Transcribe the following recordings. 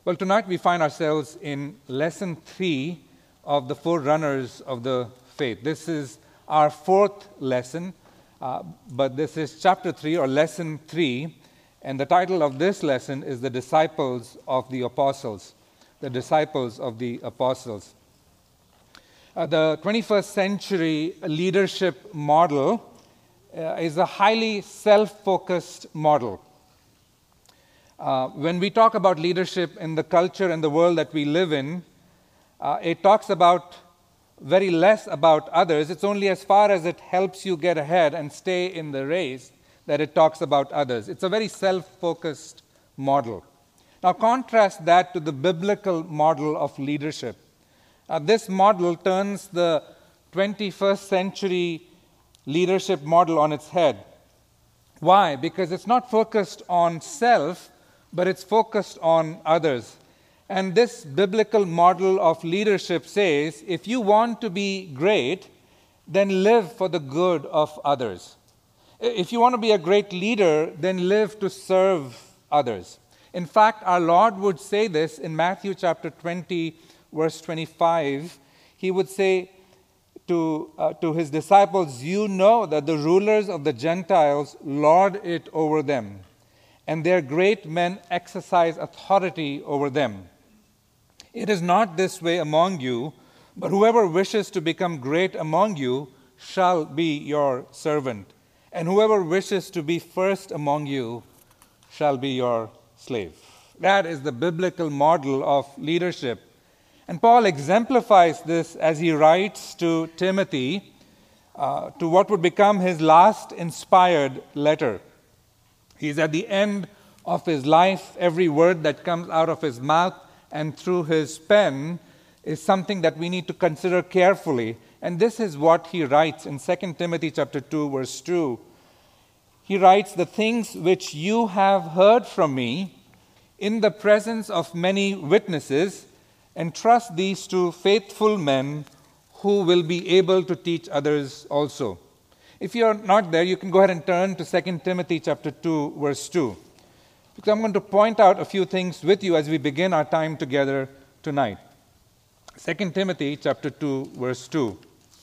Well, tonight we find ourselves in lesson 3 of the forerunners of the faith. This is our fourth lesson, but this is chapter 3 or lesson 3, and the title of this lesson is The Disciples of the Apostles. The Disciples of the Apostles. The 21st century leadership model is a highly self-focused model. When we talk about leadership in the culture and the world that we live in, it talks about very less about others. It's only as far as it helps you get ahead and stay in the race that it talks about others. It's a very self-focused model. Now contrast that to the biblical model of leadership. This model turns the 21st century leadership model on its head. Why? Because it's not focused on self, but it's focused on others. And this biblical model of leadership says, if you want to be great, then live for the good of others. If you want to be a great leader, then live to serve others. In fact, our Lord would say this in Matthew chapter 20, verse 25. He would say to his disciples, "You know that the rulers of the Gentiles lord it over them, and their great men exercise authority over them. It is not this way among you, but whoever wishes to become great among you shall be your servant, and whoever wishes to be first among you shall be your slave." That is the biblical model of leadership. And Paul exemplifies this as he writes to Timothy, to what would become his last inspired letter. He's at the end of his life. Every word that comes out of his mouth and through his pen is something that we need to consider carefully. And this is what he writes in 2 Timothy chapter 2, verse 2. He writes, "The things which you have heard from me in the presence of many witnesses, entrust these to faithful men who will be able to teach others also." If you're not there, you can go ahead and turn to 2 Timothy chapter 2, verse 2. Because I'm going to point out a few things with you as we begin our time together tonight. 2 Timothy chapter 2, verse 2.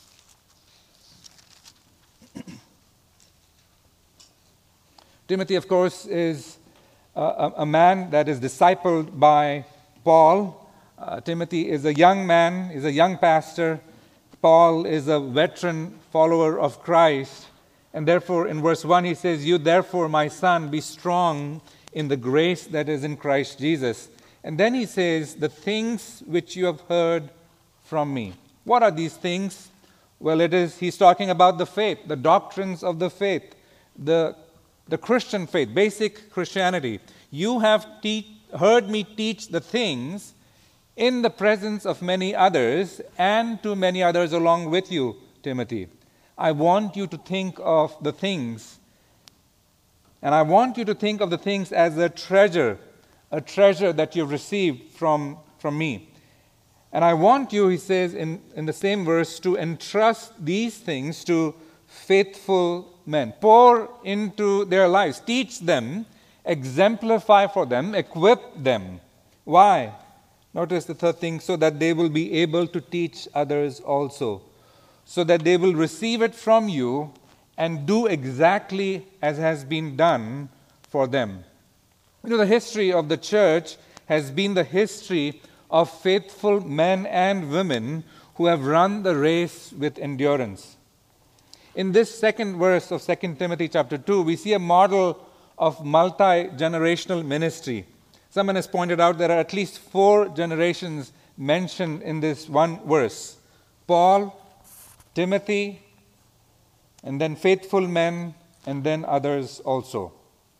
Timothy, of course, is a man that is discipled by Paul. Timothy is a young man, is a young pastor. Paul is a veteran follower of Christ. And therefore, in verse 1, he says, "You therefore, my son, be strong in the grace that is in Christ Jesus." And then he says, "The things which you have heard from me." What are these things? Well, he's talking about the faith, the doctrines of the faith, the Christian faith, basic Christianity. "You have heard me teach the things in the presence of many others, and to many others along with you, Timothy." I want you to think of the things, and I want you to think of the things as a treasure that you've received from me. And I want you, he says in the same verse, to entrust these things to faithful men. Pour into their lives, teach them, exemplify for them, equip them. Why? Notice the third thing, so that they will be able to teach others also. So that they will receive it from you and do exactly as has been done for them. You know, the history of the church has been the history of faithful men and women who have run the race with endurance. In this second verse of 2 Timothy chapter 2, we see a model of multi-generational ministry. Someone has pointed out there are at least 4 generations mentioned in this one verse. Paul, Timothy, and then faithful men, and then others also.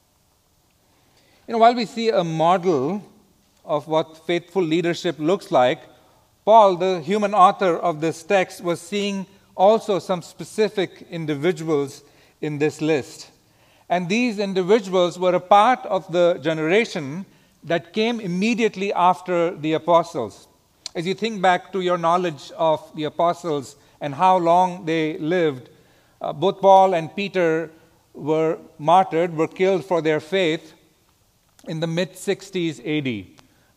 You know, while we see a model of what faithful leadership looks like, Paul, the human author of this text, was seeing also some specific individuals in this list. And these individuals were a part of the generation that came immediately after the apostles. As you think back to your knowledge of the apostles and how long they lived, both Paul and Peter were martyred, were killed for their faith in the mid-60s AD.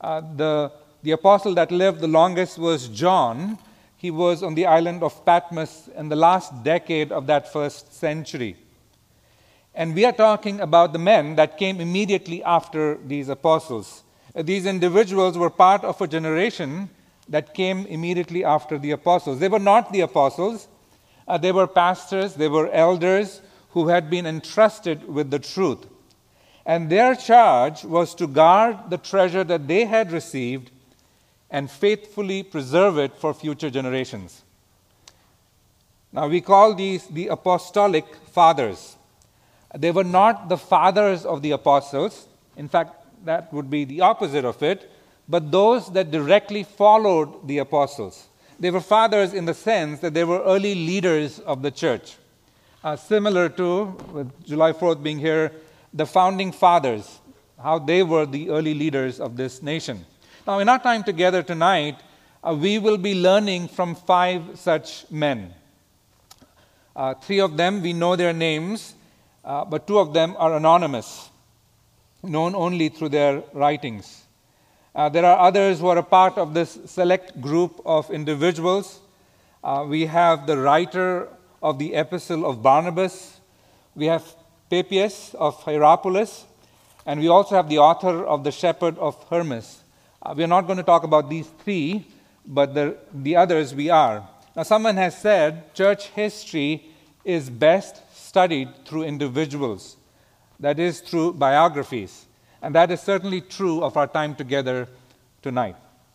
The apostle that lived the longest was John. He was on the island of Patmos in the last decade of that first century. And we are talking about the men that came immediately after these apostles. These individuals were part of a generation that came immediately after the apostles. They were not the apostles. They were pastors, they were elders who had been entrusted with the truth. And their charge was to guard the treasure that they had received and faithfully preserve it for future generations. Now, we call these the apostolic fathers. They were not the fathers of the apostles. In fact, that would be the opposite of it, but those that directly followed the apostles. They were fathers in the sense that they were early leaders of the church. Similar to, with July 4th being here, the founding fathers, how they were the early leaders of this nation. Now, in our time together tonight, we will be learning from 5 such men. 3 of them, we know their names, but 2 of them are anonymous, known only through their writings. There are others who are a part of this select group of individuals. We have the writer of the Epistle of Barnabas. We have Papias of Hierapolis. And we also have the author of the Shepherd of Hermas. We are not going to talk about these 3, but the others we are. Now, someone has said church history is best studied through individuals, that is, through biographies. And that is certainly true of our time together tonight.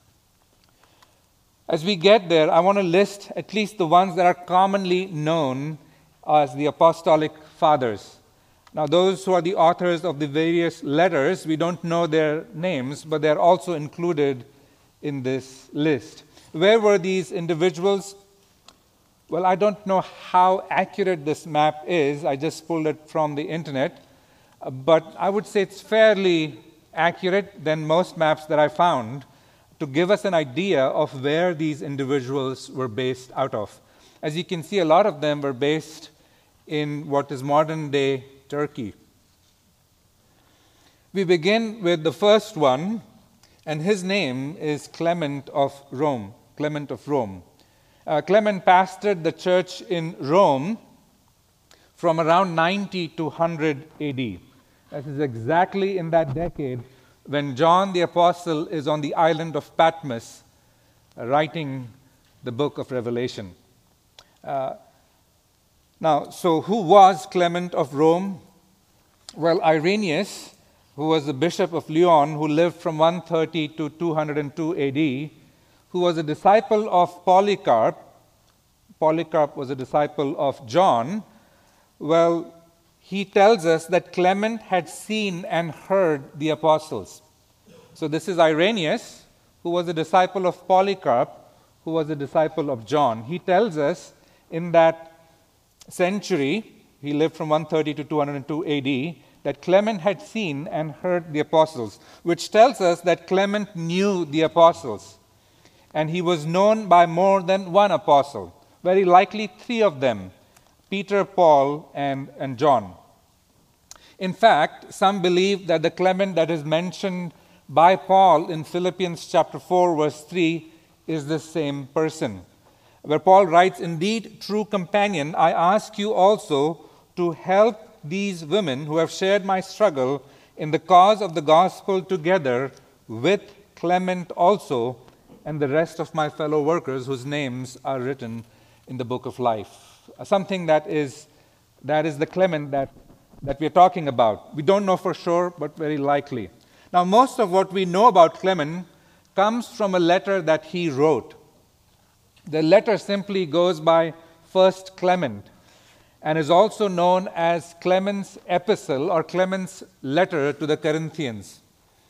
As we get there, I want to list at least the ones that are commonly known as the apostolic fathers. Now, those who are the authors of the various letters, we don't know their names, but they're also included in this list. Where were these individuals? Well, I don't know how accurate this map is. I just pulled it from the internet. But I would say it's fairly accurate than most maps that I found to give us an idea of where these individuals were based out of. As you can see, a lot of them were based in what is modern-day Turkey. We begin with the first one, and his name is Clement of Rome. Clement of Rome. Clement pastored the church in Rome from around 90 to 100 AD. That is exactly in that decade when John the Apostle is on the island of Patmos writing the book of Revelation. So who was Clement of Rome? Well, Irenaeus, who was the bishop of Lyon, who lived from 130 to 202 AD, who was a disciple of Polycarp. Polycarp was a disciple of John. Well, he tells us that Clement had seen and heard the apostles. So this is Irenaeus, who was a disciple of Polycarp, who was a disciple of John. He tells us in that century, he lived from 130 to 202 AD, that Clement had seen and heard the apostles, which tells us that Clement knew the apostles. And he was known by more than one apostle, very likely 3 of them, Peter, Paul, and John. In fact, some believe that the Clement that is mentioned by Paul in Philippians chapter 4, verse 3 is the same person, where Paul writes, "Indeed, true companion, I ask you also to help these women who have shared my struggle in the cause of the gospel together with Clement also and the rest of my fellow workers whose names are written in the book of life." Something that is the Clement that we're talking about. We don't know for sure, but very likely. Now, most of what we know about Clement comes from a letter that he wrote. The letter simply goes by 1 Clement and is also known as Clement's epistle or Clement's letter to the Corinthians.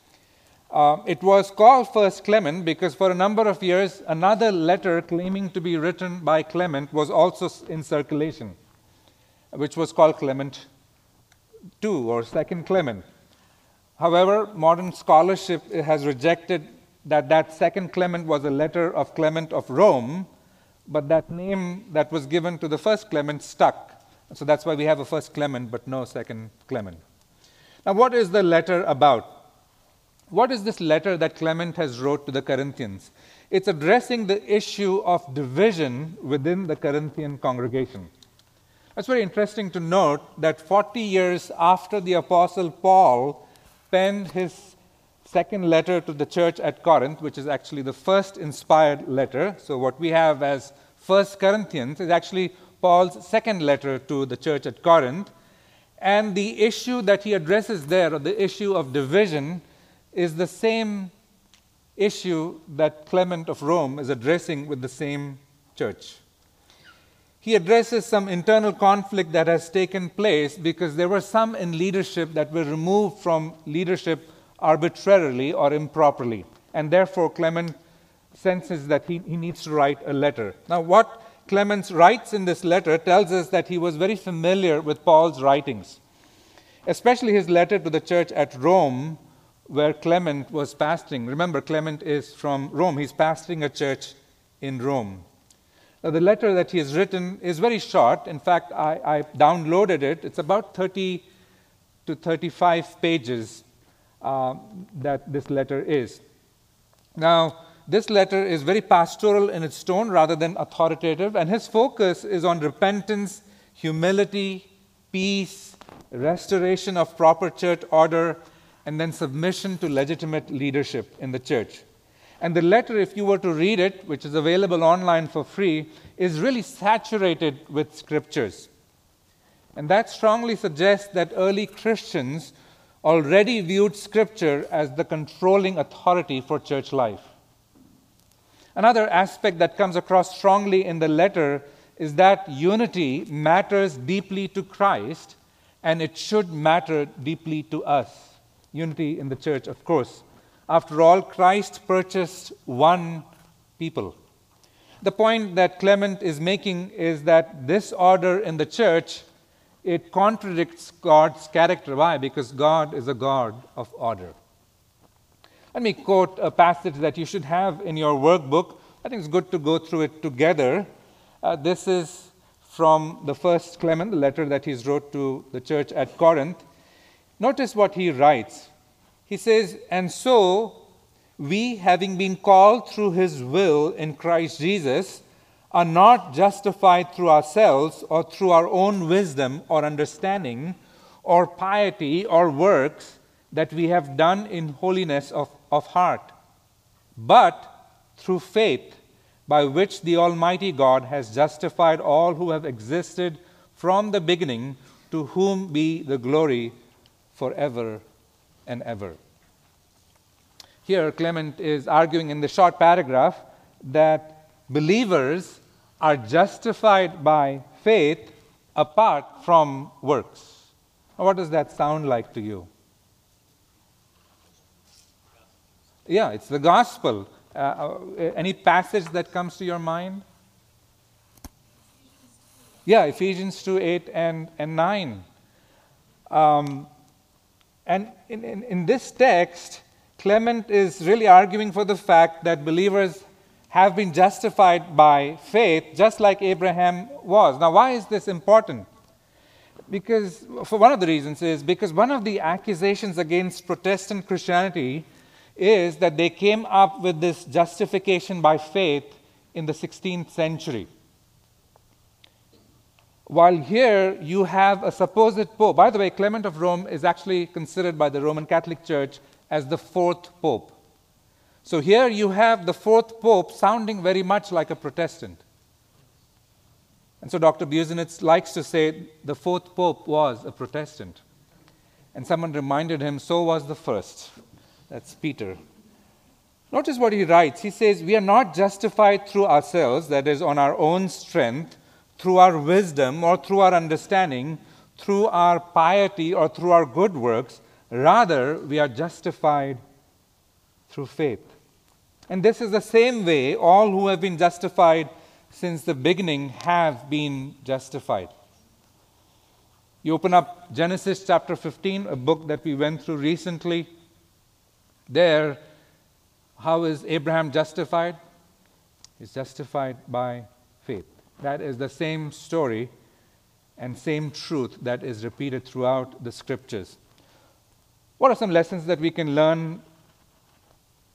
It was called 1 Clement because for a number of years, another letter claiming to be written by Clement was also in circulation, which was called Clement II or 2 Clement. However, modern scholarship has rejected that 2 Clement was a letter of Clement of Rome, but that name that was given to the 1 Clement stuck. So that's why we have a 1 Clement but no 2 Clement. Now, what is the letter about? What is this letter that Clement has wrote to the Corinthians? It's addressing the issue of division within the Corinthian congregation. It's very interesting to note that 40 years after the Apostle Paul penned his second letter to the church at Corinth, which is actually the first inspired letter. So what we have as 1 Corinthians is actually Paul's second letter to the church at Corinth. And the issue that he addresses there, or the issue of division, is the same issue that Clement of Rome is addressing with the same church. He addresses some internal conflict that has taken place because there were some in leadership that were removed from leadership arbitrarily or improperly. And therefore, Clement senses that he needs to write a letter. Now, what Clement writes in this letter tells us that he was very familiar with Paul's writings, especially his letter to the church at Rome, where Clement was pastoring. Remember, Clement is from Rome. He's pastoring a church in Rome. Now, the letter that he has written is very short. In fact, I downloaded it. It's about 30 to 35 pages that this letter is. Now, this letter is very pastoral in its tone rather than authoritative, and his focus is on repentance, humility, peace, restoration of proper church order, and then submission to legitimate leadership in the church. And the letter, if you were to read it, which is available online for free, is really saturated with scriptures. And that strongly suggests that early Christians already viewed Scripture as the controlling authority for church life. Another aspect that comes across strongly in the letter is that unity matters deeply to Christ, and it should matter deeply to us. Unity in the church, of course. After all, Christ purchased one people. The point that Clement is making is that this order in the church, it contradicts God's character. Why? Because God is a God of order. Let me quote a passage that you should have in your workbook. I think it's good to go through it together. This is from the first Clement, the letter that he's wrote to the church at Corinth. Notice what he writes. He says, "And so, we, having been called through his will in Christ Jesus, are not justified through ourselves or through our own wisdom or understanding or piety or works that we have done in holiness of heart, but through faith by which the Almighty God has justified all who have existed from the beginning, to whom be the glory forever and ever." Here, Clement is arguing in the short paragraph that believers are justified by faith apart from works. Now, what does that sound like to you? Yeah, it's the gospel. Any passage that comes to your mind? Yeah, Ephesians 2:8 and 9. And in this text, Clement is really arguing for the fact that believers have been justified by faith, just like Abraham was. Now, why is this important? Because, for one of the reasons is because one of the accusations against Protestant Christianity is that they came up with this justification by faith in the 16th century. While here you have a supposed pope. By the way, Clement of Rome is actually considered by the Roman Catholic Church as the fourth pope. So here you have the fourth pope sounding very much like a Protestant. And so Dr. Busenitz likes to say the fourth pope was a Protestant. And someone reminded him, so was the first. That's Peter. Notice what he writes. He says, "We are not justified through ourselves, that is, on our own strength, through our wisdom or through our understanding, through our piety or through our good works. Rather, we are justified through faith." And this is the same way all who have been justified since the beginning have been justified. You open up Genesis chapter 15, a book that we went through recently. There, how is Abraham justified? He's justified by faith. That is the same story and same truth that is repeated throughout the scriptures. What are some lessons that we can learn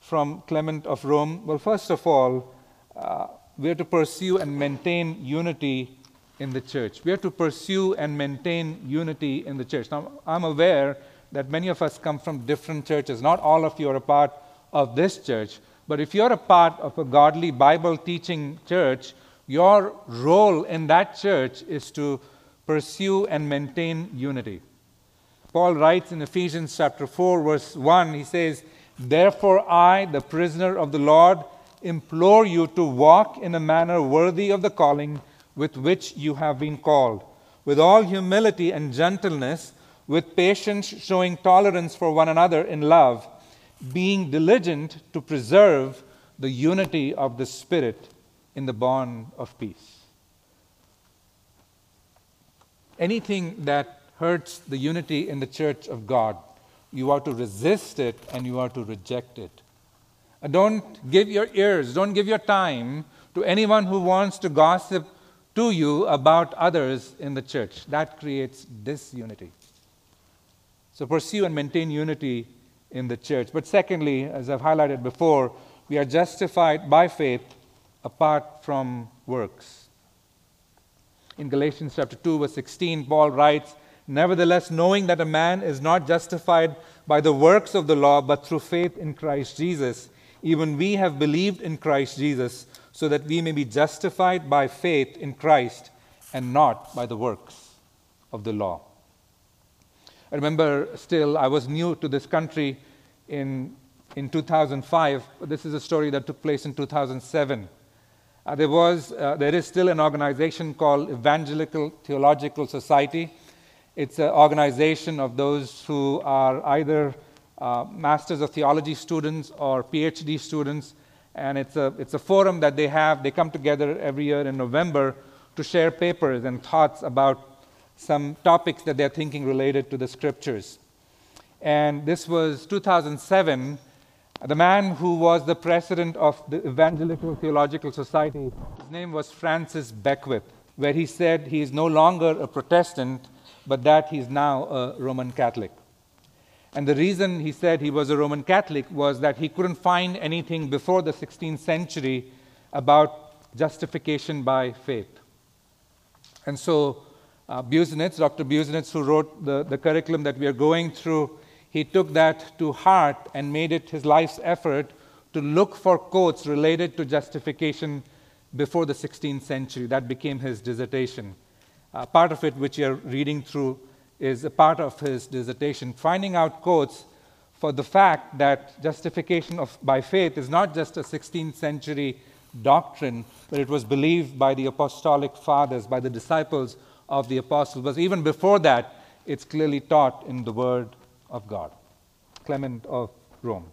from Clement of Rome? Well, first of all, we are to pursue and maintain unity in the church. We are to pursue and maintain unity in the church. Now, I'm aware that many of us come from different churches. Not all of you are a part of this church. But if you're a part of a godly Bible-teaching church, your role in that church is to pursue and maintain unity. Paul writes in Ephesians chapter 4, verse 1, he says, "Therefore I, the prisoner of the Lord, implore you to walk in a manner worthy of the calling with which you have been called, with all humility and gentleness, with patience showing tolerance for one another in love, being diligent to preserve the unity of the Spirit in the bond of peace." Anything that hurts the unity in the church of God, you are to resist it and you are to reject it. Don't give your ears, don't give your time to anyone who wants to gossip to you about others in the church. That creates disunity. So pursue and maintain unity in the church. But secondly, as I've highlighted before, we are justified by faith apart from works. In Galatians chapter 2, verse 16, Paul writes, "Nevertheless, knowing that a man is not justified by the works of the law, but through faith in Christ Jesus, even we have believed in Christ Jesus, so that we may be justified by faith in Christ and not by the works of the law." I remember still, I was new to this country in 2005. This is a story that took place in 2007. There is still an organization called Evangelical Theological Society. It's an organization of those who are either Masters of Theology students or PhD students, and it's a forum that they have. They come together every year in November to share papers and thoughts about some topics that they're thinking related to the Scriptures. And this was 2007. The man who was the president of the Evangelical Theological Society, his name was Francis Beckwith, where he said he is no longer a Protestant, but that he is now a Roman Catholic. And the reason he said he was a Roman Catholic was that he couldn't find anything before the 16th century about justification by faith. And so Dr. Busenitz, who wrote the curriculum that we are going through, he took that to heart and made it his life's effort to look for quotes related to justification before the 16th century. That became his dissertation. Part of it, which you're reading through, is a part of his dissertation, finding out quotes for the fact that justification by faith is not just a 16th century doctrine, but it was believed by the apostolic fathers, by the disciples of the apostles. But even before that, it's clearly taught in the Word of God. Clement of Rome.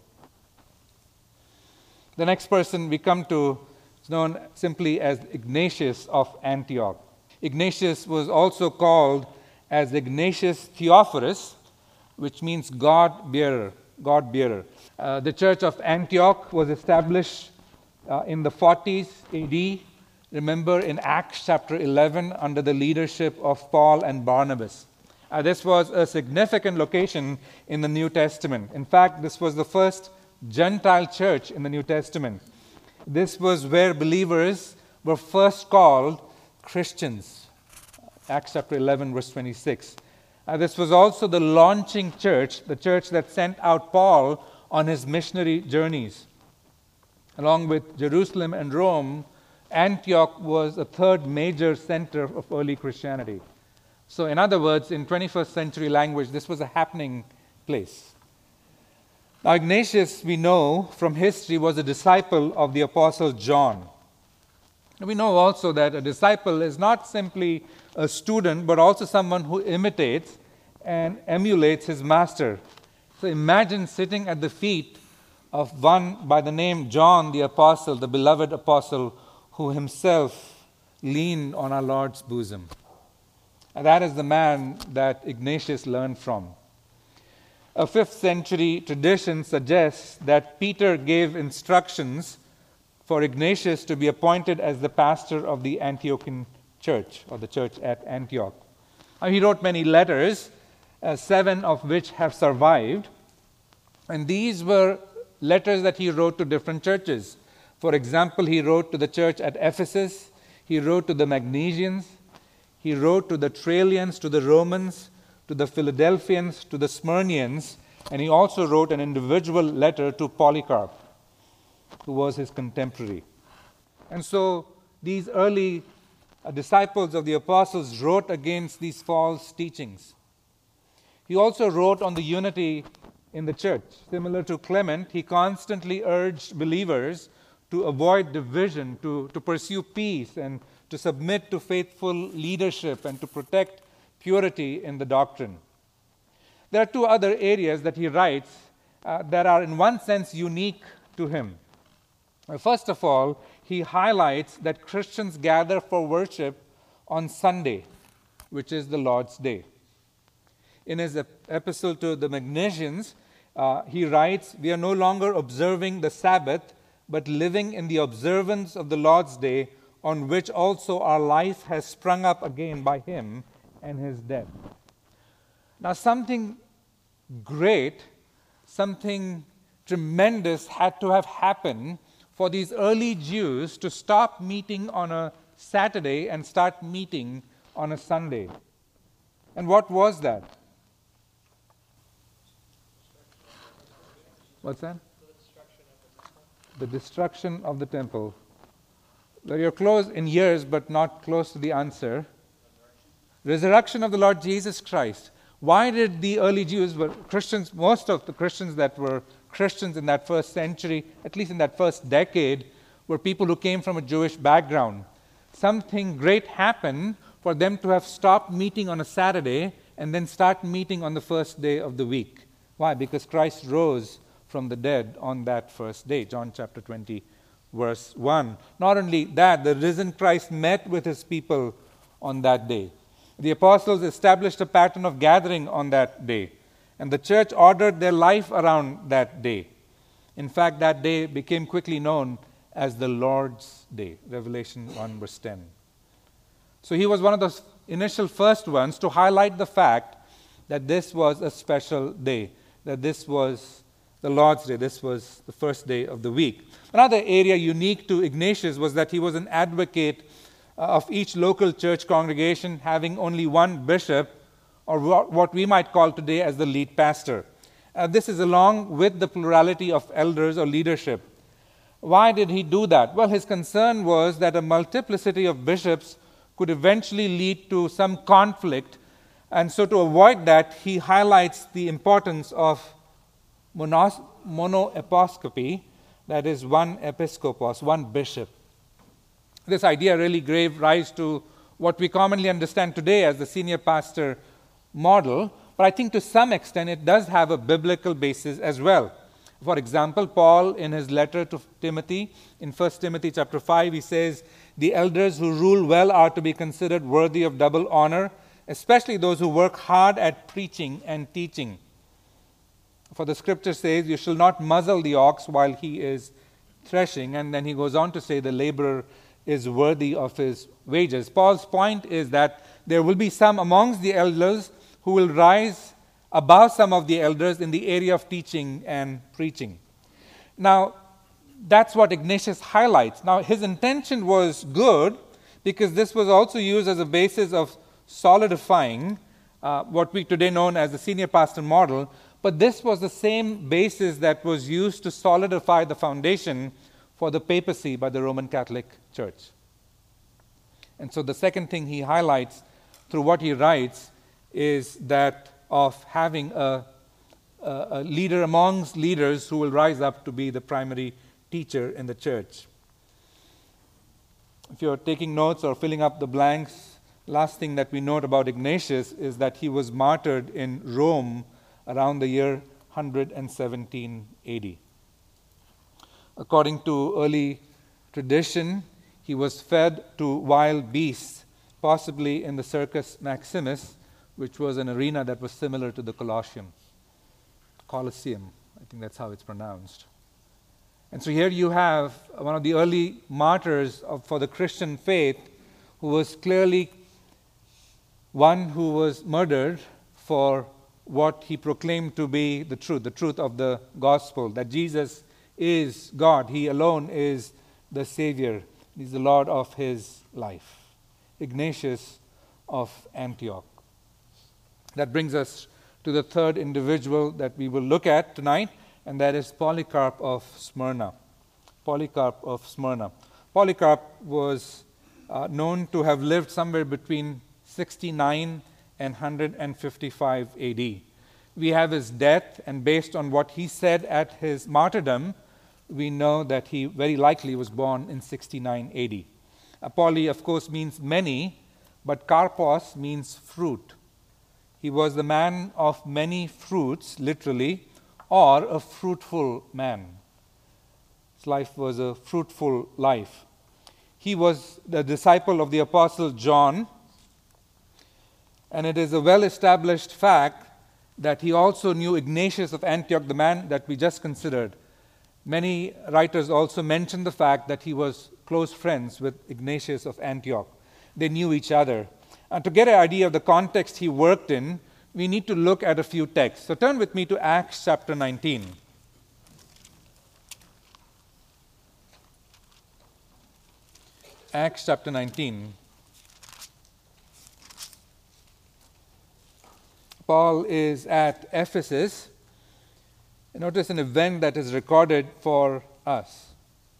The next person we come to is known simply as Ignatius of Antioch. Ignatius was also called as Ignatius Theophorus, which means God-bearer. The church of Antioch was established in the 40s AD. Remember in Acts chapter 11 under the leadership of Paul and Barnabas. This was a significant location in the New Testament. In fact, this was the first Gentile church in the New Testament. This was where believers were first called Christians. Acts chapter 11, verse 26. This was also the launching church, the church that sent out Paul on his missionary journeys. Along with Jerusalem and Rome, Antioch was a third major center of early Christianity. So in other words, in 21st century language, this was a happening place. Now Ignatius, we know from history, was a disciple of the Apostle John. We know also that a disciple is not simply a student, but also someone who imitates and emulates his master. So imagine sitting at the feet of one by the name John the Apostle, the beloved apostle, who himself leaned on our Lord's bosom. And that is the man that Ignatius learned from. A 5th century tradition suggests that Peter gave instructions for Ignatius to be appointed as the pastor of the Antiochian church, or the church at Antioch. He wrote many letters, 7 of which have survived, and these were letters that he wrote to different churches. For example, he wrote to the church at Ephesus, he wrote to the Magnesians, he wrote to the Trallians, to the Romans, to the Philadelphians, to the Smyrnians, and he also wrote an individual letter to Polycarp, who was his contemporary. And so these early disciples of the apostles wrote against these false teachings. He also wrote on the unity in the church. Similar to Clement, he constantly urged believers to avoid division, to pursue peace, and to submit to faithful leadership, and to protect purity in the doctrine. There are two other areas that he writes that are in one sense unique to him. First of all, he highlights that Christians gather for worship on Sunday, which is the Lord's Day. In his epistle to the Magnesians, he writes, "We are no longer observing the Sabbath, but living in the observance of the Lord's Day, on which also our life has sprung up again by him and his death." Now, something great, something tremendous had to have happened for these early Jews to stop meeting on a Saturday and start meeting on a Sunday. And what was that? What's that? The destruction of the temple. Well, you're close in years, but not close to the answer. Resurrection of the Lord Jesus Christ. Why did the early Jews, were Christians, most of the Christians that were Christians in that first century, at least in that first decade, were people who came from a Jewish background. Something great happened for them to have stopped meeting on a Saturday and then start meeting on the first day of the week. Why? Because Christ rose from the dead on that first day. John chapter 20, verse 1. Not only that, the risen Christ met with his people on that day. The apostles established a pattern of gathering on that day, and the church ordered their life around that day. In fact, that day became quickly known as the Lord's Day, Revelation 1 verse 10. So he was one of the initial first ones to highlight the fact that this was a special day, that this was the Lord's Day, this was the first day of the week. Another area unique to Ignatius was that he was an advocate of each local church congregation having only one bishop, or what we might call today as the lead pastor. This is along with the plurality of elders or leadership. Why did he do that? Well, his concern was that a multiplicity of bishops could eventually lead to some conflict, and so to avoid that, he highlights the importance of monoepiscopacy, that is, one episcopos, one bishop. This idea really gave rise to what we commonly understand today as the senior pastor model, but I think to some extent it does have a biblical basis as well. For example, Paul, in his letter to Timothy, in 1 Timothy chapter 5, he says, "The elders who rule well are to be considered worthy of double honor, especially those who work hard at preaching and teaching. For the scripture says, 'You shall not muzzle the ox while he is threshing,'" and then he goes on to say, "The laborer is worthy of his wages." Paul's point is that there will be some amongst the elders who will rise above some of the elders in the area of teaching and preaching. Now, that's what Ignatius highlights. Now, his intention was good because this was also used as a basis of solidifying what we today know as the senior pastor model, but this was the same basis that was used to solidify the foundation for the papacy by the Roman Catholic Church. And so the second thing he highlights through what he writes is that of having a leader amongst leaders who will rise up to be the primary teacher in the church. If you're taking notes or filling up the blanks, last thing that we note about Ignatius is that he was martyred in Rome around the year 117 AD. According to early tradition, he was fed to wild beasts, possibly in the Circus Maximus, which was an arena that was similar to the Colosseum. I think that's how it's pronounced. And so here you have one of the early martyrs for the Christian faith, who was clearly one who was murdered for what he proclaimed to be the truth of the gospel, that Jesus is God. He alone is the Savior. He's the Lord of his life. Ignatius of Antioch. That brings us to the third individual that we will look at tonight, and that is Polycarp of Smyrna. Polycarp of Smyrna. Polycarp was known to have lived somewhere between 69 and 155 AD. We have his death, and based on what he said at his martyrdom, we know that he very likely was born in 69 AD. Poly, of course, means many, but karpos means fruit. He was the man of many fruits, literally, or a fruitful man. His life was a fruitful life. He was the disciple of the Apostle John, and it is a well-established fact that he also knew Ignatius of Antioch, the man that we just considered. Many writers also mention the fact that he was close friends with Ignatius of Antioch. They knew each other. And to get an idea of the context he worked in, we need to look at a few texts. So turn with me to Acts chapter 19. Acts chapter 19. Paul is at Ephesus. Notice an event that is recorded for us.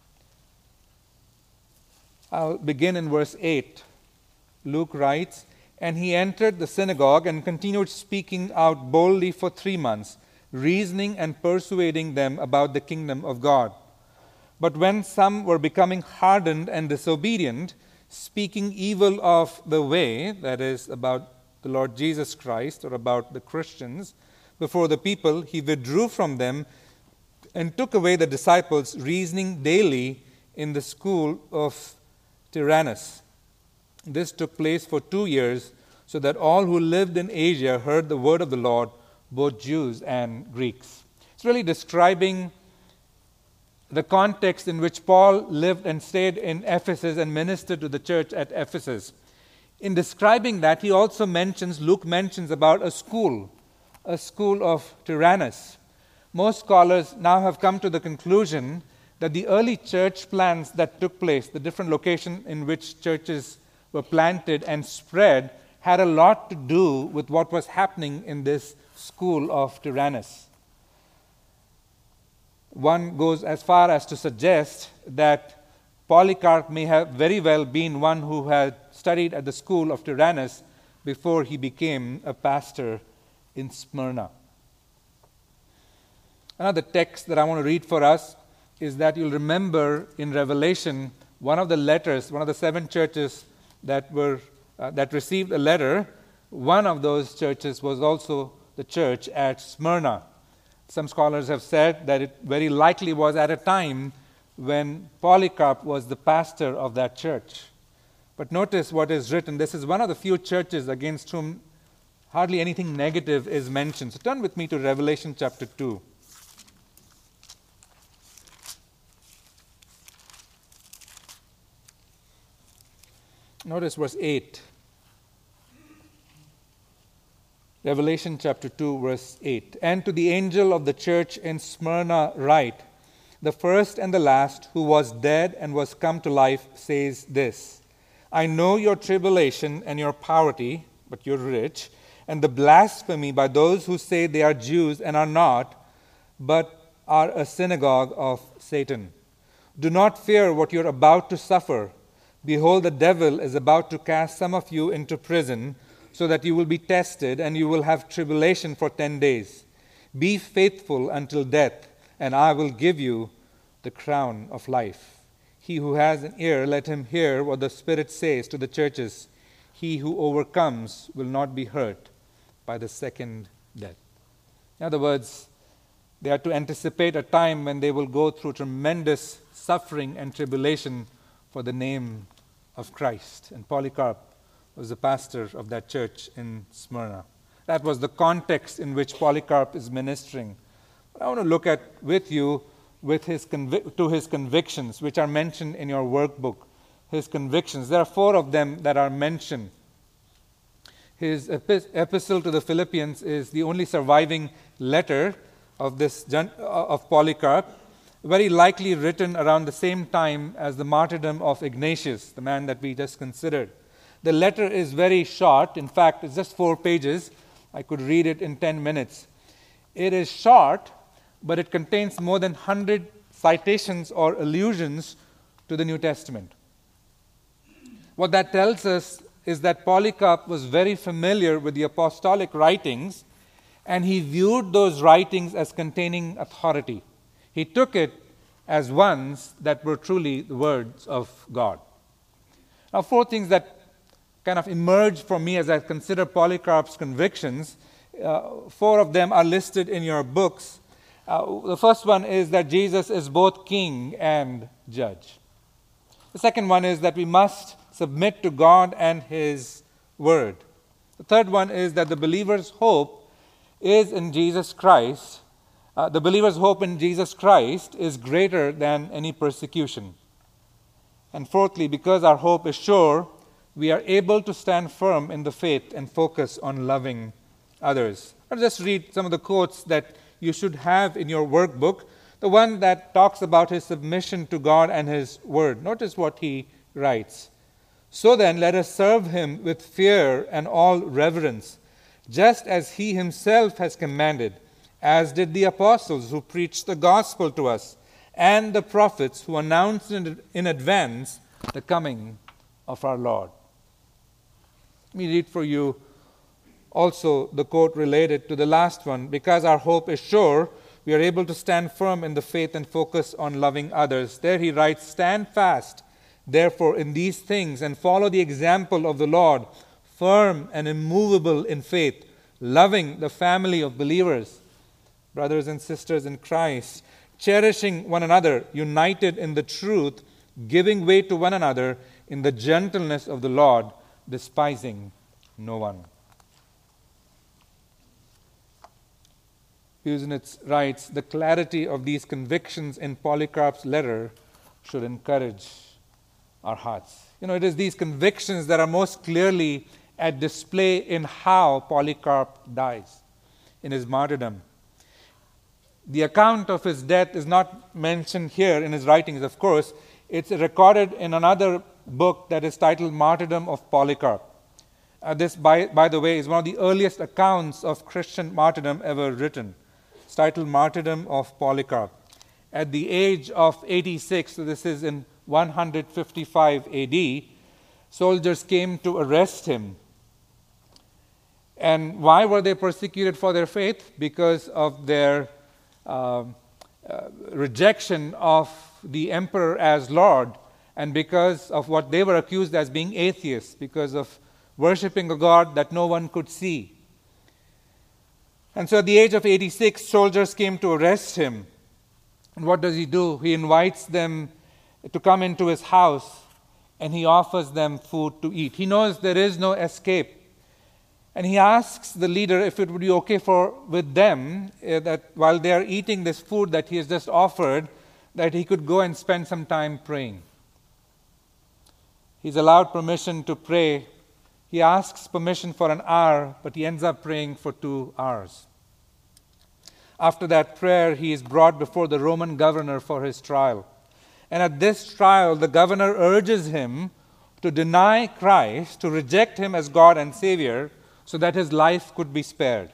I'll begin in verse 8. Luke writes, "And he entered the synagogue and continued speaking out boldly for 3 months, reasoning and persuading them about the kingdom of God. But when some were becoming hardened and disobedient, speaking evil of the way," that is, about the Lord Jesus Christ or about the Christians, "before the people, he withdrew from them and took away the disciples, reasoning daily in the school of Tyrannus. This took place for 2 years, so that all who lived in Asia heard the word of the Lord, both Jews and Greeks." It's really describing the context in which Paul lived and stayed in Ephesus and ministered to the church at Ephesus. In describing that, he also Luke mentions about a school of Tyrannus. Most scholars now have come to the conclusion that the early church plants that took place, the different locations in which churches were planted and spread, had a lot to do with what was happening in this school of Tyrannus. One goes as far as to suggest that Polycarp may have very well been one who had studied at the school of Tyrannus before he became a pastor in Smyrna. Another text that I want to read for us is that you'll remember in Revelation, one of the letters, one of the 7 churches that received a letter, one of those churches was also the church at Smyrna. Some scholars have said that it very likely was at a time when Polycarp was the pastor of that church. But notice what is written. This is one of the few churches against whom hardly anything negative is mentioned. So turn with me to Revelation chapter 2. Notice verse 8. Revelation chapter 2, verse 8. "And to the angel of the church in Smyrna write, the first and the last, who was dead and was come to life, says this, I know your tribulation and your poverty, but you're rich, and the blasphemy by those who say they are Jews and are not, but are a synagogue of Satan. Do not fear what you're about to suffer. Behold, the devil is about to cast some of you into prison, so that you will be tested, and you will have tribulation for 10 days. Be faithful until death, and I will give you the crown of life. He who has an ear, let him hear what the Spirit says to the churches. He who overcomes will not be hurt by the second death." In other words, they are to anticipate a time when they will go through tremendous suffering and tribulation for the name of Christ. And Polycarp was the pastor of that church in Smyrna. That was the context in which Polycarp is ministering. But I want to look at with you his convictions, which are mentioned in your workbook. His convictions. There are 4 of them that are mentioned. His epistle to the Philippians is the only surviving letter of Polycarp. very likely written around the same time as the martyrdom of Ignatius, the man that we just considered. The letter is very short. In fact, it's just 4 pages. I could read it in 10 minutes. It is short, but it contains more than 100 citations or allusions to the New Testament. What that tells us is that Polycarp was very familiar with the apostolic writings, and he viewed those writings as containing authority. He took it as ones that were truly the words of God. Now, 4 things that kind of emerged for me as I consider Polycarp's convictions. 4 of them are listed in your books. The first one is that Jesus is both king and judge. The second one is that we must submit to God and His Word. The third one is that the believer's hope is in Jesus Christ. The believer's hope in Jesus Christ is greater than any persecution. And fourthly, because our hope is sure, we are able to stand firm in the faith and focus on loving others. I'll just read some of the quotes that you should have in your workbook. The one that talks about his submission to God and His Word. Notice what he writes. So then, let us serve Him with fear and all reverence, just as He Himself has commanded, as did the apostles who preached the gospel to us, and the prophets who announced in advance the coming of our Lord. Let me read for you also the quote related to the last one. Because our hope is sure, we are able to stand firm in the faith and focus on loving others. There he writes, stand fast, therefore, in these things, and follow the example of the Lord, firm and immovable in faith, loving the family of believers, brothers and sisters in Christ, cherishing one another, united in the truth, giving way to one another in the gentleness of the Lord, despising no one. Busenitz writes, the clarity of these convictions in Polycarp's letter should encourage our hearts. It is these convictions that are most clearly at display in how Polycarp dies in his martyrdom. The account of his death is not mentioned here in his writings, of course. It's recorded in another book that is titled Martyrdom of Polycarp. This, by the way, is one of the earliest accounts of Christian martyrdom ever written. It's titled Martyrdom of Polycarp. At the age of 86, so this is in 155 AD, soldiers came to arrest him. And why were they persecuted for their faith? Because of their rejection of the emperor as Lord, and because of what they were accused as being atheists, because of worshipping a God that no one could see. And so at the age of 86, soldiers came to arrest him. And what does he do? He invites them to come into his house, and he offers them food to eat. He knows there is no escape. And he asks the leader if it would be okay with them that while they are eating this food that he has just offered, that he could go and spend some time praying. He's allowed permission to pray. He asks permission for an hour, but he ends up praying for 2 hours. After that prayer, he is brought before the Roman governor for his trial. And at this trial, the governor urges him to deny Christ, to reject him as God and Savior, so that his life could be spared.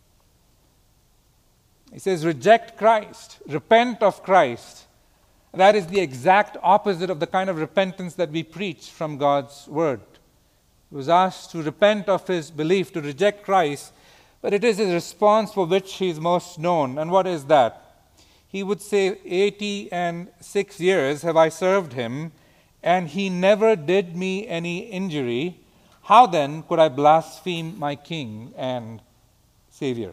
He says, reject Christ, repent of Christ. That is the exact opposite of the kind of repentance that we preach from God's Word. He was asked to repent of his belief, to reject Christ, but it is his response for which he is most known. And what is that? He would say, 86 years have I served him, and he never did me any injury. How then could I blaspheme my King and Savior?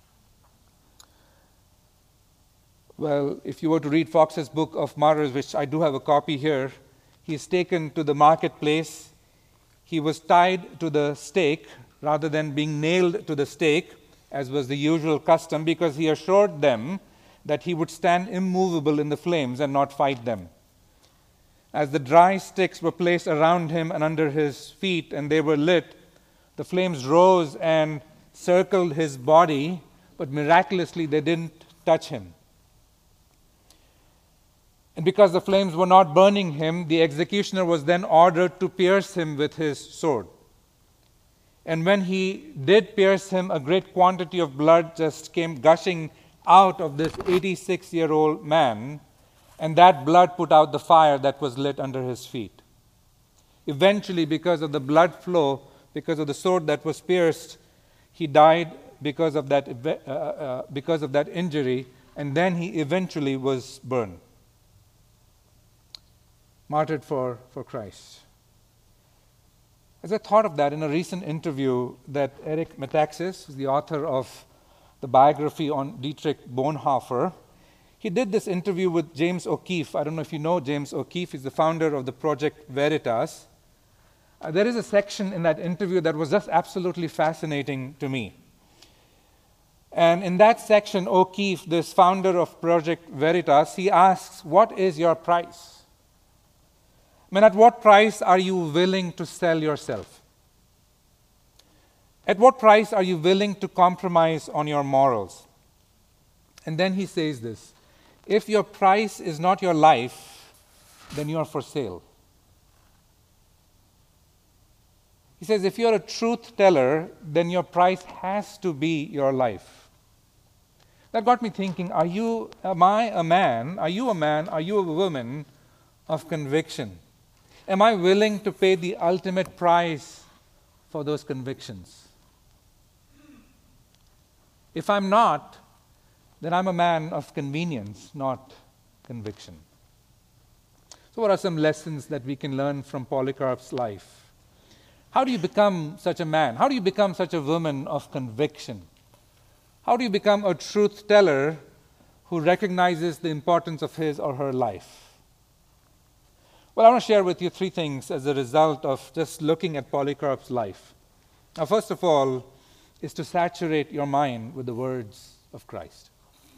Well, if you were to read Fox's Book of Martyrs, which I do have a copy here, he is taken to the marketplace. He was tied to the stake rather than being nailed to the stake, as was the usual custom, because he assured them that he would stand immovable in the flames and not fight them. As the dry sticks were placed around him and under his feet, and they were lit, the flames rose and circled his body, but miraculously they didn't touch him. And because the flames were not burning him, the executioner was then ordered to pierce him with his sword. And when he did pierce him, a great quantity of blood just came gushing out of this 86-year-old man, and that blood put out the fire that was lit under his feet. Eventually, because of the blood flow, because of the sword that was pierced, he died because of that injury, and then he eventually was burned. Martyred for Christ. As I thought of that in a recent interview that Eric Metaxas, who's the author of the biography on Dietrich Bonhoeffer, he did this interview with James O'Keefe. I don't know if you know James O'Keefe. He's the founder of the Project Veritas. There is a section in that interview that was just absolutely fascinating to me. And in that section, O'Keefe, this founder of Project Veritas, he asks, what is your price? I mean, at what price are you willing to sell yourself? At what price are you willing to compromise on your morals? And then he says this, if your price is not your life, then you are for sale. He says, if you're a truth teller, then your price has to be your life. That got me thinking, am I a man, are you a woman of conviction? Am I willing to pay the ultimate price for those convictions? If I'm not, then I'm a man of convenience, not conviction. So what are some lessons that we can learn from Polycarp's life? How do you become such a man? How do you become such a woman of conviction? How do you become a truth teller who recognizes the importance of his or her life? Well, I want to share with you three things as a result of just looking at Polycarp's life. Now, first of all, is to saturate your mind with the words of Christ.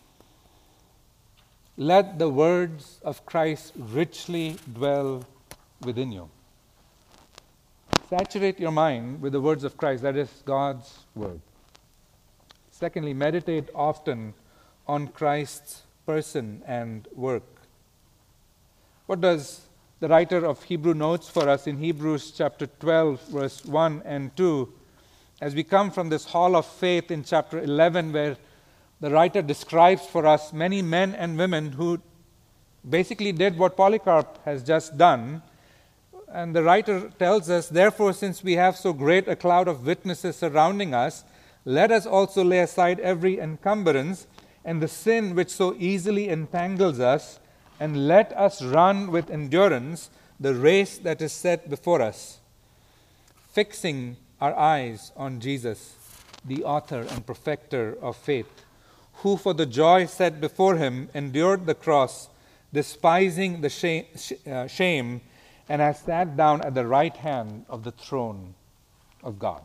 Let the words of Christ richly dwell within you. Saturate your mind with the words of Christ, that is God's word. Secondly, meditate often on Christ's person and work. What does the writer of Hebrew notes for us in Hebrews chapter 12, verse 1 and 2, as we come from this hall of faith in chapter 11, where the writer describes for us many men and women who basically did what Polycarp has just done. And the writer tells us, therefore, since we have so great a cloud of witnesses surrounding us, let us also lay aside every encumbrance and the sin which so easily entangles us, and let us run with endurance the race that is set before us, fixing our eyes on Jesus, the author and perfecter of faith, who for the joy set before him endured the cross, despising the shame, and has sat down at the right hand of the throne of God.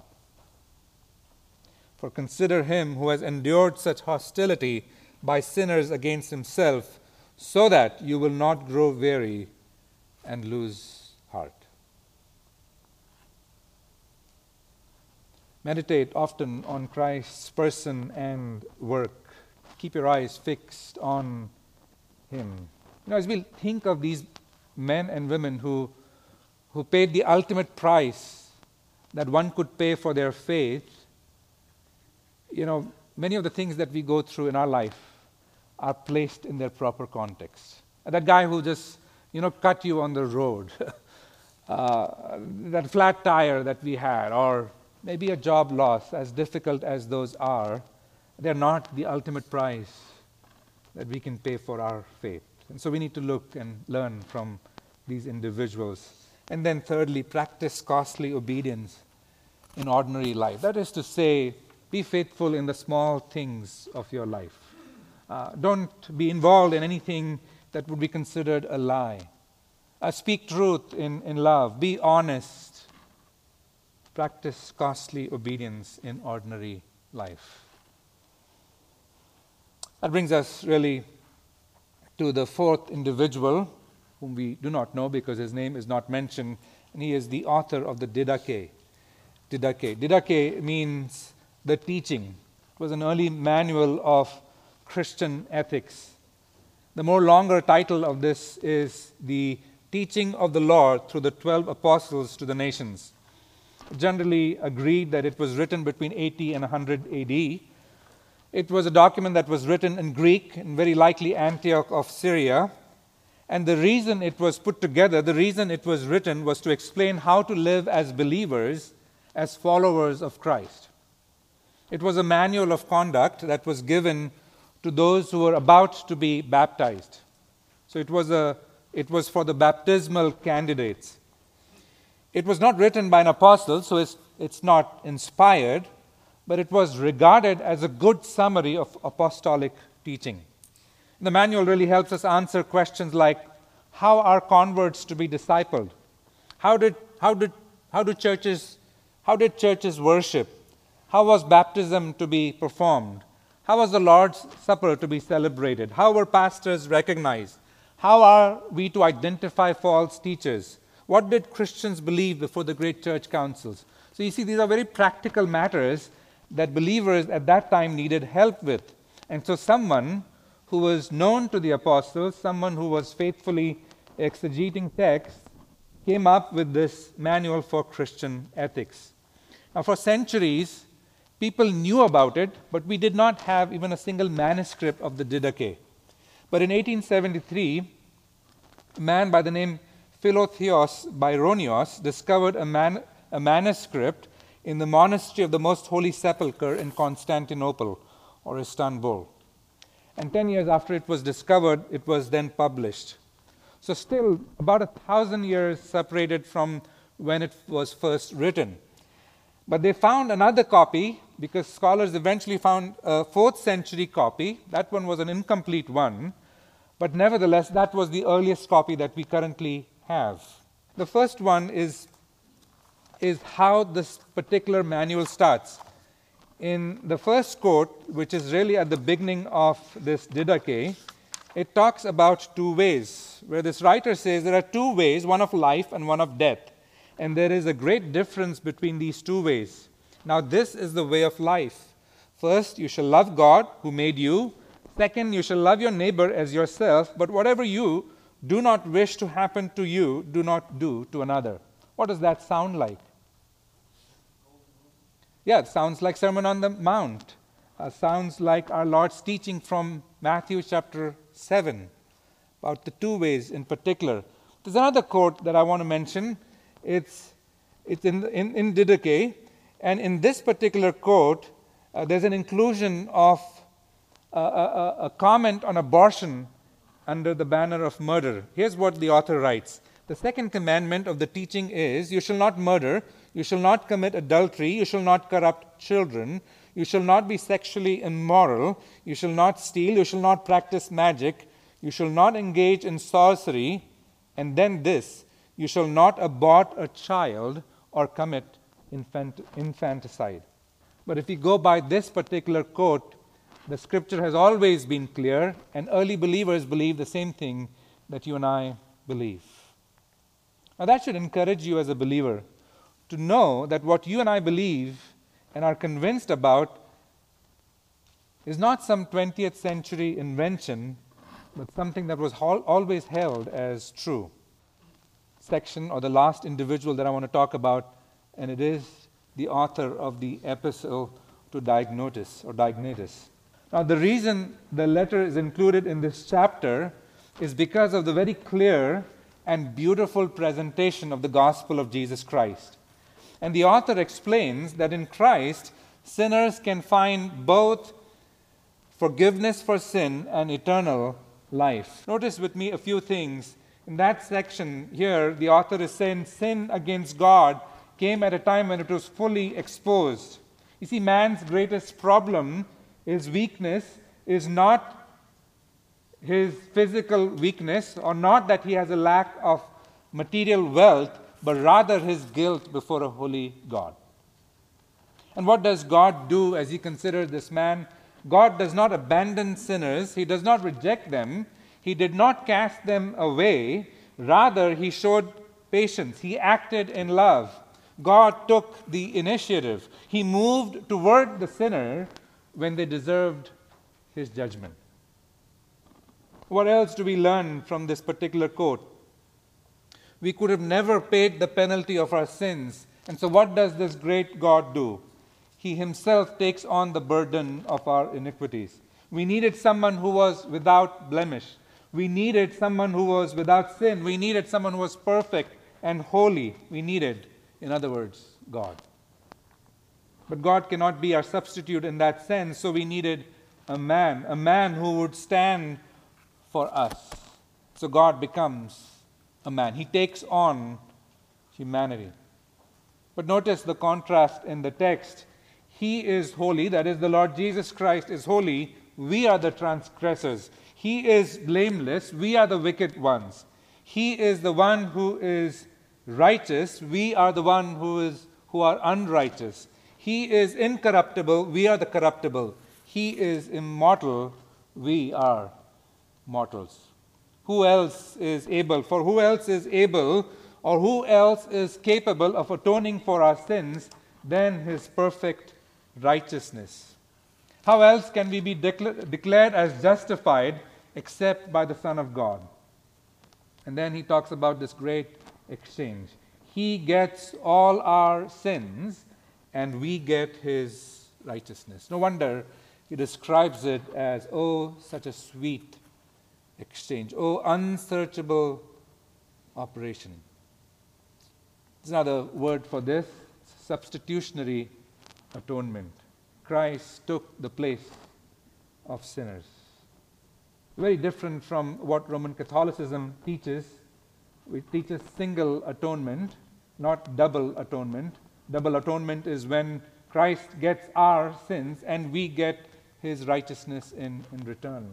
For consider him who has endured such hostility by sinners against himself, so that you will not grow weary and lose heart. Meditate often on Christ's person and work. Keep your eyes fixed on him. As we think of these men and women who paid the ultimate price that one could pay for their faith, many of the things that we go through in our life are placed in their proper context. That guy who just, cut you on the road, that flat tire that we had, or maybe a job loss, as difficult as those are, they're not the ultimate price that we can pay for our faith. And so we need to look and learn from these individuals. And then thirdly, practice costly obedience in ordinary life. That is to say, be faithful in the small things of your life. Don't be involved in anything that would be considered a lie. Speak truth in love. Be honest. Practice costly obedience in ordinary life. That brings us really to the fourth individual, whom we do not know because his name is not mentioned, and he is the author of the Didache. Didache means the teaching. It was an early manual of Christian ethics. The more longer title of this is The Teaching of the Lord Through the 12 Apostles to the Nations. Generally agreed that it was written between 80 and 100 AD. It was a document that was written in Greek, in very likely Antioch of Syria. And the reason it was put together, the reason it was written, was to explain how to live as believers, as followers of Christ. It was a manual of conduct that was given to those who were about to be baptized. So it was for the baptismal candidates. It was not written by an apostle, so it's not inspired, but it was regarded as a good summary of apostolic teaching. The manual really helps us answer questions like, how are converts to be discipled? How did churches worship? How was baptism to be performed? How was the Lord's Supper to be celebrated? How were pastors recognized? How are we to identify false teachers? What did Christians believe before the great church councils? So you see, these are very practical matters that believers at that time needed help with. And so someone who was known to the apostles, someone who was faithfully exegeting texts, came up with this manual for Christian ethics. Now, for centuries, people knew about it, but we did not have even a single manuscript of the Didache. But in 1873, a man by the name Philotheos Byronios discovered a manuscript in the monastery of the Most Holy Sepulchre in Constantinople, or Istanbul. And 10 years after it was discovered, it was then published. So still about 1,000 years separated from when it was first written. But they found another copy, because scholars eventually found a 4th century copy. That one was an incomplete one, but nevertheless, that was the earliest copy that we currently have. The first one is how this particular manual starts. In the first quote, which is really at the beginning of this Didache, it talks about two ways, where this writer says there are two ways, one of life and one of death. And there is a great difference between these two ways. Now, this is the way of life. First, you shall love God who made you. Second, you shall love your neighbor as yourself. But whatever you do not wish to happen to you, do not do to another. What does that sound like? Yeah, it sounds like Sermon on the Mount. Sounds like our Lord's teaching from Matthew chapter 7, about the two ways in particular. There's another quote that I want to mention. It's in Didache, and in this particular quote, there's an inclusion of a comment on abortion under the banner of murder. Here's what the author writes. The second commandment of the teaching is, you shall not murder, you shall not commit adultery, you shall not corrupt children, you shall not be sexually immoral, you shall not steal, you shall not practice magic, you shall not engage in sorcery, and then this, you shall not abort a child or commit infanticide. But if we go by this particular quote, the scripture has always been clear, and early believers believe the same thing that you and I believe. Now that should encourage you as a believer to know that what you and I believe and are convinced about is not some 20th century invention, but something that was always held as true. Section, or the last individual that I want to talk about, and it is the author of the epistle to Diognetus. Now, the reason the letter is included in this chapter is because of the very clear and beautiful presentation of the gospel of Jesus Christ. And the author explains that in Christ, sinners can find both forgiveness for sin and eternal life. Notice with me a few things. In that section here, the author is saying sin against God came at a time when it was fully exposed. You see, man's greatest problem, his weakness, is not his physical weakness, or not that he has a lack of material wealth, but rather his guilt before a holy God. And what does God do as he considers this man? God does not abandon sinners. He does not reject them. He did not cast them away. Rather, he showed patience. He acted in love. God took the initiative. He moved toward the sinner when they deserved his judgment. What else do we learn from this particular quote? We could have never paid the penalty of our sins. And so what does this great God do? He himself takes on the burden of our iniquities. We needed someone who was without blemish. We needed someone who was without sin. We needed someone who was perfect and holy. We needed, in other words, God. But God cannot be our substitute in that sense, so we needed a man who would stand for us. So God becomes a man. He takes on humanity. But notice the contrast in the text. He is holy, that is, the Lord Jesus Christ is holy. We are the transgressors. He is blameless. We are the wicked ones. He is the one who is righteous. We are the one who are unrighteous. He is incorruptible. We are the corruptible. He is immortal. We are mortals. Who else is able? For who else is able, or who else is capable of atoning for our sins than his perfect righteousness? How else can we be declared as justified except by the Son of God? And then he talks about this great exchange. He gets all our sins, and we get his righteousness. No wonder he describes it as, oh, such a sweet exchange. Oh, unsearchable operation. There's another word for this, substitutionary atonement. Christ took the place of sinners. Very different from what Roman Catholicism teaches. It teaches single atonement, not double atonement. Double atonement is when Christ gets our sins and we get his righteousness in return.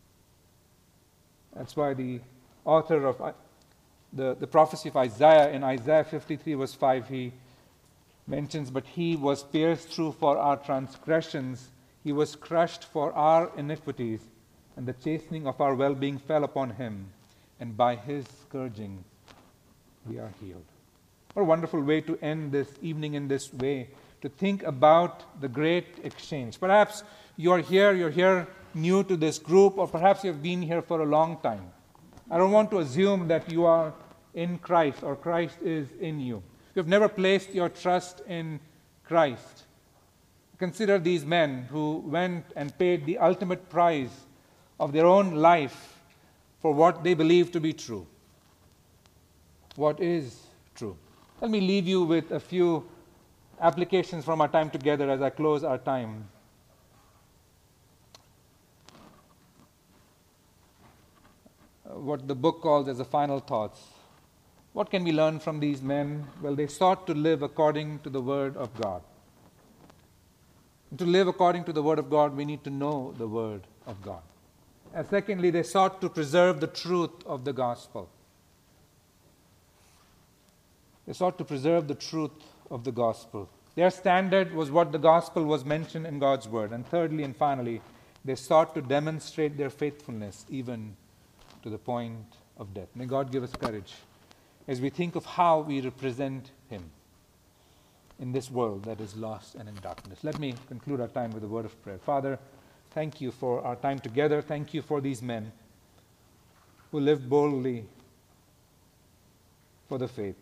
That's why the author of the prophecy of Isaiah, in Isaiah 53 verse 5, he mentions, but he was pierced through for our transgressions, he was crushed for our iniquities, and the chastening of our well-being fell upon him, and by his scourging we are healed. What a wonderful way to end this evening in this way, to think about the great exchange. Perhaps you're here new to this group, or perhaps you've been here for a long time. I don't want to assume that you are in Christ or Christ is in you. If you've never placed your trust in Christ, consider these men who went and paid the ultimate price of their own life for what they believe to be true. What is true? Let me leave you with a few applications from our time together as I close our time. What the book calls as the final thoughts. What can we learn from these men? Well, they sought to live according to the Word of God. And to live according to the Word of God, we need to know the Word of God. And secondly, they sought to preserve the truth of the gospel. They sought to preserve the truth of the gospel. Their standard was what the gospel was mentioned in God's Word. And thirdly and finally, they sought to demonstrate their faithfulness even to the point of death. May God give us courage as we think of how we represent him in this world that is lost and in darkness. Let me conclude our time with a word of prayer. Father, thank you for our time together. Thank you for these men who lived boldly for the faith.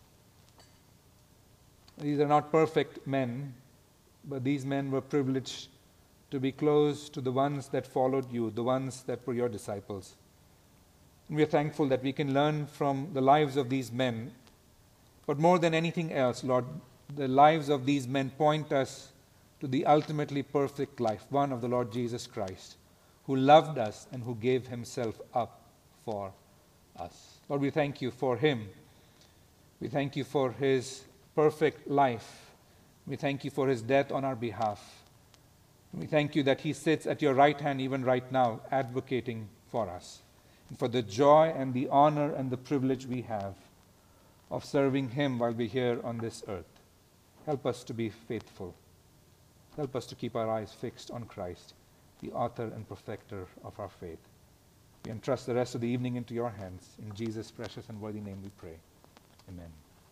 These are not perfect men, but these men were privileged to be close to the ones that followed you, the ones that were your disciples. And we are thankful that we can learn from the lives of these men. But more than anything else, Lord, the lives of these men point us to the ultimately perfect life, one of the Lord Jesus Christ, who loved us and who gave himself up for us. Lord, we thank you for him. We thank you for his perfect life. We thank you for his death on our behalf. We thank you that he sits at your right hand even right now, advocating for us, and for the joy and the honor and the privilege we have of serving him while we're here on this earth. Help us to be faithful. Help us to keep our eyes fixed on Christ, the author and perfecter of our faith. We entrust the rest of the evening into your hands. In Jesus' precious and worthy name we pray. Amen.